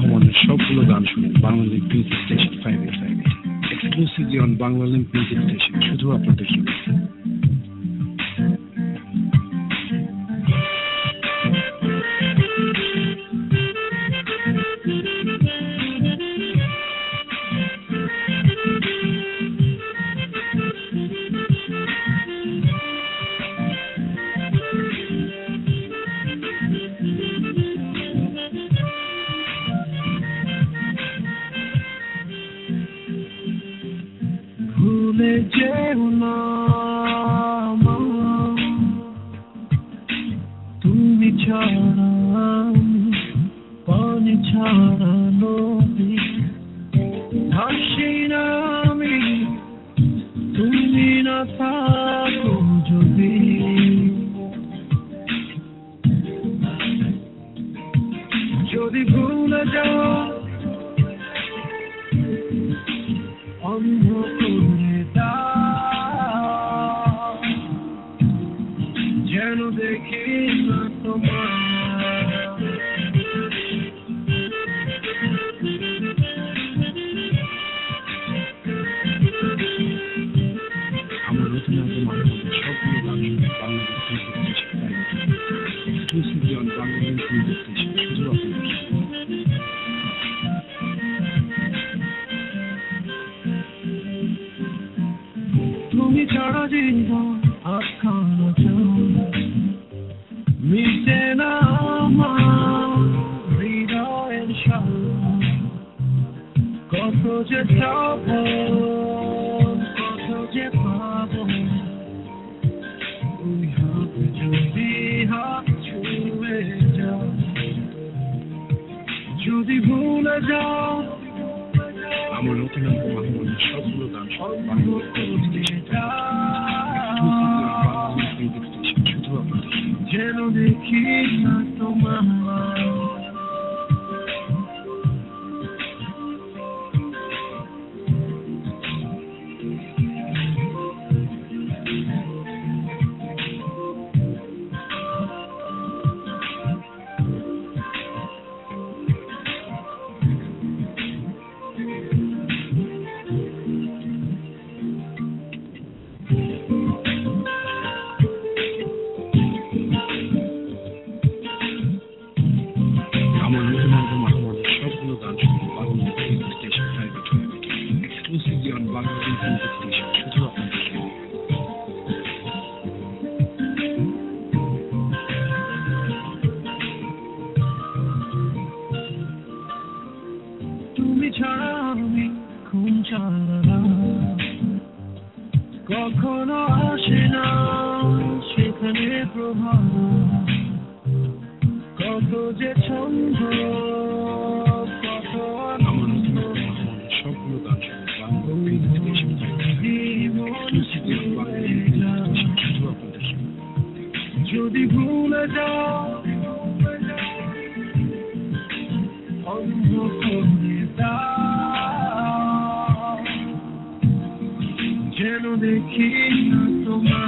রহমানের সবগুলো গান শুনুন Banglalink music station 585 exclusively on Banglalink music station, শুধু আপনাদের জন্য। ভুলে যেও না তুমি ছাড়া পানি ছাড়া নদী ভাসি না আমি, তুমি না থাকো যদি। যদি ভুলে যাও অন্ধ করে দাও, যেন দেখি না তোমার। আমার নতুন অ্যালবাম রহমানের সবগুলো গান শুনুন Banglalink music station 585 exclusively on Banglalink music station, শুধু আপনাদের জন্য। তুমি ছাড়া জীবন আটকানো মিশে না আমার হৃদয়ের সাথে। কত যে চাপ কত যে পাব, ওই হাত যদি হাত ছুঁয়ে যাও। যদি ভুলে যাও আমার নতুন অ্যালবাম রহমানের সবগুলো গান শুনুন Banglalink music station 585 exclusively on Banglalink music station, শুধু আপনাদের জন্য। যেন দেখি না তোমার। আমার নতুন অ্যালবাম রহমানের সবগুলো গান শুনুন Banglalink music station 585 exclusively on Banglalink music station, শুধু আপনাদের জন্য। তুমি ছাড়া আমি খুন ছাড়া কখনো আসে না সেখানে প্রভাব। কত যে ছন্দ কত আমার নতুন অ্যালবাম রহমানের সবগুলো গান শুনুন Banglalink music station 585 exclusively on Banglalink music station, শুধু আপনাদের জন্য। যদি ভুলে যাও অন্ধ করে দাও, যেন দেখি না তোমার।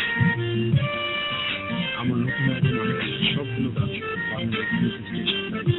আমার নতুন অ্যালবাম রহমানের সবগুলো গান শুনুন বাংলালিংক মিউজিক স্টেশন